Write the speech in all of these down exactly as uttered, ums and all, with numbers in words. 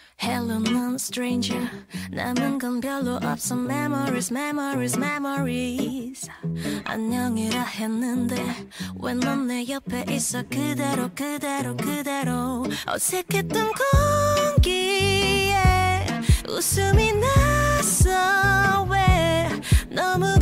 Hello, non stranger. 남은 건 별로 없어. Memories, memories, memories. 안녕이라 했는데 왜 넌 내 옆에 있어? 그대로, 그대로, 그대로. 어색했던 공기에 웃음이 났어. 왜 너무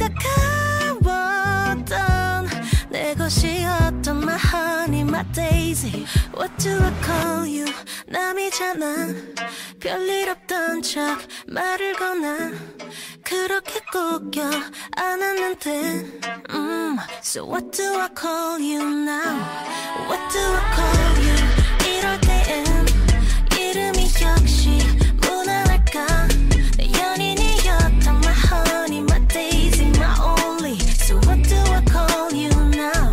가까웠던 내 것이었던 my honey, my daisy. What do I call you? 남이잖아. 별일 없던 척 말을 거나 그렇게 꼭 껴안았는데 음, So what do I call you now? What do I call you? 이럴 땐 이름이 역시 무난할까? 내 연인이었던 my honey, my daisy, my only. So what do I call you now?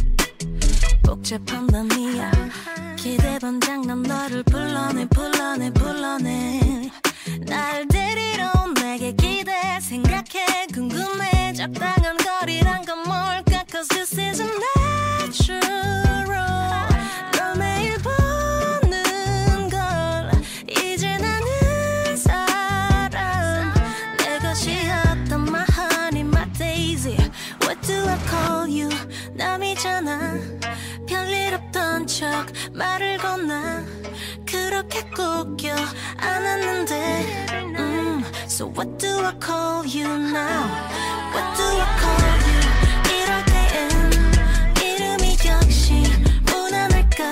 복잡한 밤이야. 기대 반 장난 너를 불러내 불러내 불러내 날 데리러 온 내게 기대 생각해 궁금해 적당한 거리란 건 뭘까? Cause this isn't natural. 널 매일 보는 걸 이제 나는 사람 내 것이었던 my honey, my daisy. What do I call you? 남이잖아. 별일 없던 척 말을 건나 그렇게 꼭 껴안았는데 음, So what do I call you now? What do I call you? 이럴 땐 이름이 역시 무난할까?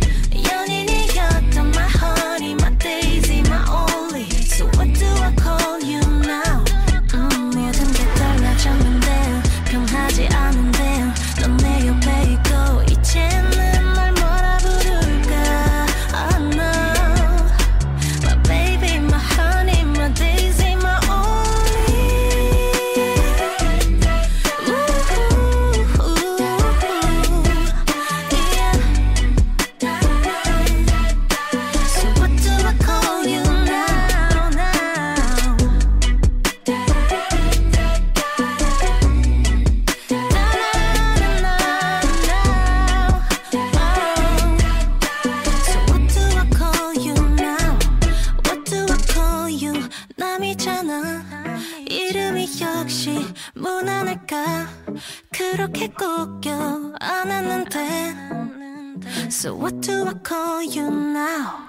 연인이었던 my honey, my daisy, my only. So what do I call you now? 음, 모든 게 달라졌는데 변하지 않은데 넌 내 옆에 있고 이제는 날 뭐라 부를까? I know my baby, my honey, my daisy, my only. Ooh, ooh, yeah. So what do I call you now, now? 남이잖아. 이름이 역시 무난할까? 그렇게 꼭 껴안았는데 So what do I call you now?